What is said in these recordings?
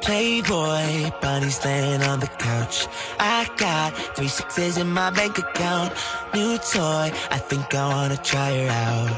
Playboy, bunnies laying on the couch. I got 3 6s in my bank account. New toy, I think I wanna try her out.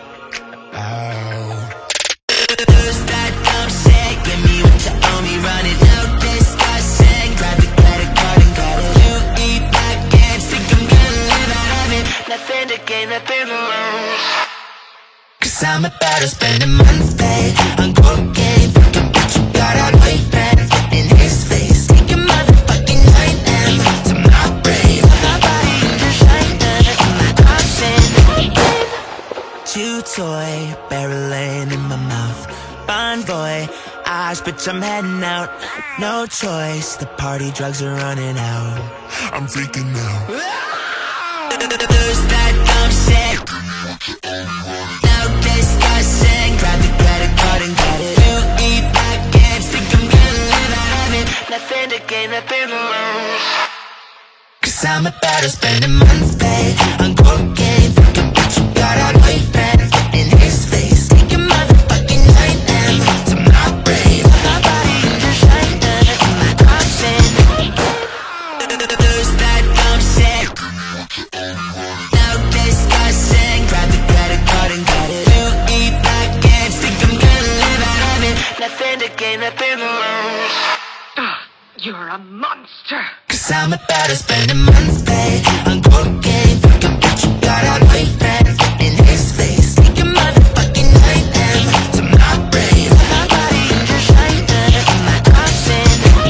Who's that dumb shit? Give me what you owe me, run it out, discussing. Grab the credit card and got it. You eat packets, think I'm gonna live out of it. Nothing to gain, nothing to lose. Cause I'm about to spend a month's pay on cocaine. Fuck a bitch, you got a boyfriend. Spit in his face, take your motherfucking time to my brain. My body in designer, in my option. Chew toy, barrel laying in my mouth. Bonvoy, eyes, bitch, I'm heading out. No choice, the party drugs are running out. I'm freaking out. Who's that dumb shit? No discussing. Grab the credit card and got it. You eat packets, think I'm gonna live out of it. Nothing to gain, nothing to lose. Cause I'm about to spend a month's pay on cocaine. Fuck a bitch, you got a boyfriend. Spit in his face, take your motherfucking time to my brain. My body in designer, in my option. Who's that dumb shit? No discussing. Grab the credit card and got it. You eat packets, think I'm gonna live out of it. Nothing to gain, nothing to lose. You're a monster. Cause I'm about to spend a month's pay on cocaine. Fuck a bitch, you got a boyfriend. Spit in his face, take your motherfucking time to my brain. My body in designer, in my option.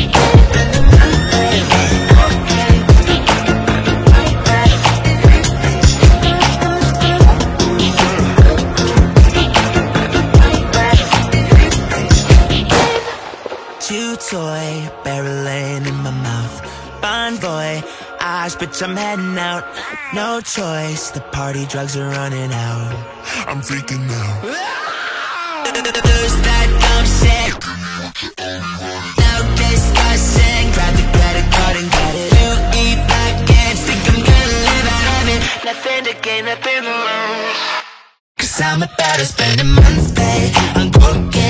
Chew toy, barrel laying in my mouth. Bonvoy, eyes, bitch, I'm heading out. No choice, the party drugs are running out. I'm freaking out. Who's that dumb shit? No discussing. Grab the credit card and got it. You eat packets, think I'm gonna live out of it. Nothing to gain, nothing to lose. Cause I'm about to spend a month's pay on cocaine.